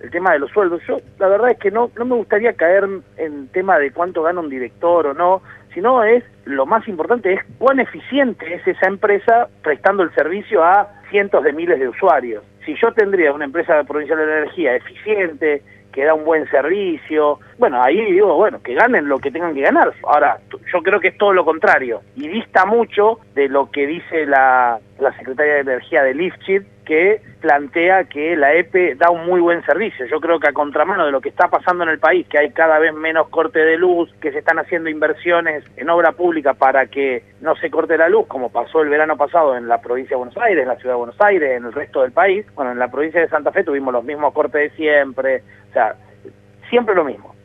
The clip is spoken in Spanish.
el tema de los sueldos. Yo la verdad es que no me gustaría caer en tema de cuánto gana un director o no, sino lo más importante es cuán eficiente es esa empresa prestando el servicio a cientos de miles de usuarios. Si yo tendría una empresa provincial de energía eficiente, que da un buen servicio, bueno, ahí digo, bueno, que ganen lo que tengan que ganar. Ahora, yo creo que es todo lo contrario, y dista mucho de lo que dice la Secretaria de Energía de Lifchitz, que plantea que la EPE da un muy buen servicio. Yo creo que a contramano de lo que está pasando en el país, que hay cada vez menos corte de luz, que se están haciendo inversiones en obra pública para que no se corte la luz, como pasó el verano pasado en la provincia de Buenos Aires, en la ciudad de Buenos Aires, en el resto del país. Bueno, en la provincia de Santa Fe tuvimos los mismos cortes de siempre, o sea, siempre lo mismo.